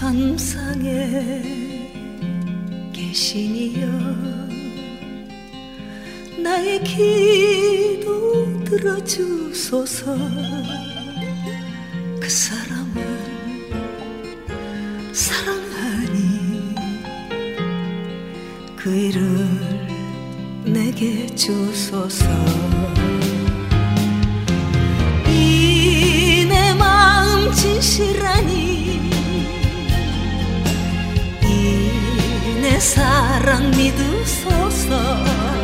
천상에 계시니여 나의 기도 들어주소서. 그 사람을 사랑하니 그 일을 내게 주소서. 이 내 마음 진실하니 이 내 사랑 믿으소서.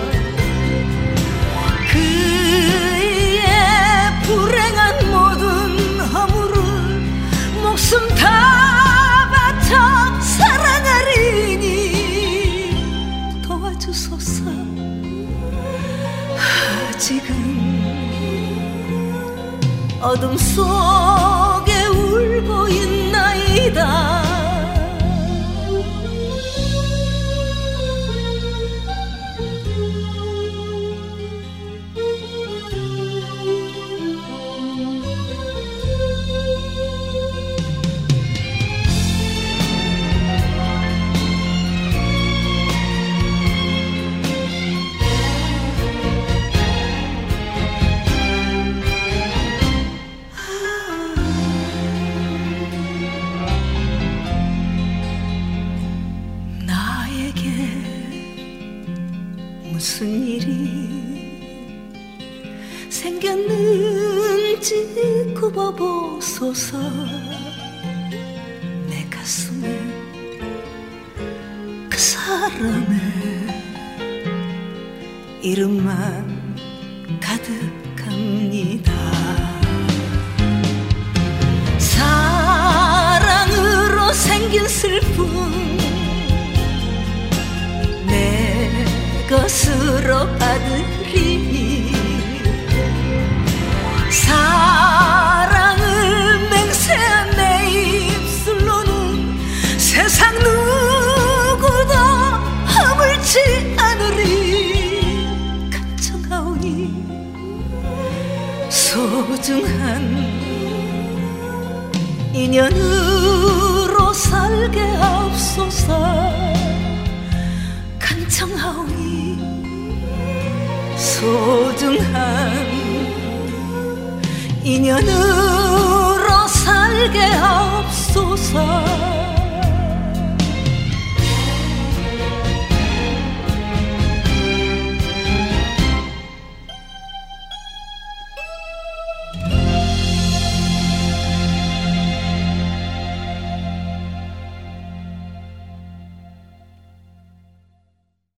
그의 불행한 모든 허물을 목숨 다 바쳐 사랑하리니 도와주소서. 아직은 어둠 속에 울고 있나이다. 무슨 일이 생겼는지 굽어보소서. 내 가슴에 그 사람의 이름만 가득합니다. 사랑으로 생긴 슬픔 것으로 받으리니 사랑을 맹세한 내 입술로는 세상 누구도 허물지 않으리. 간청하오니 소중한 인연으로 살게 하옵소서. 간청하오니 소중한 인연으로 살게 하옵소서.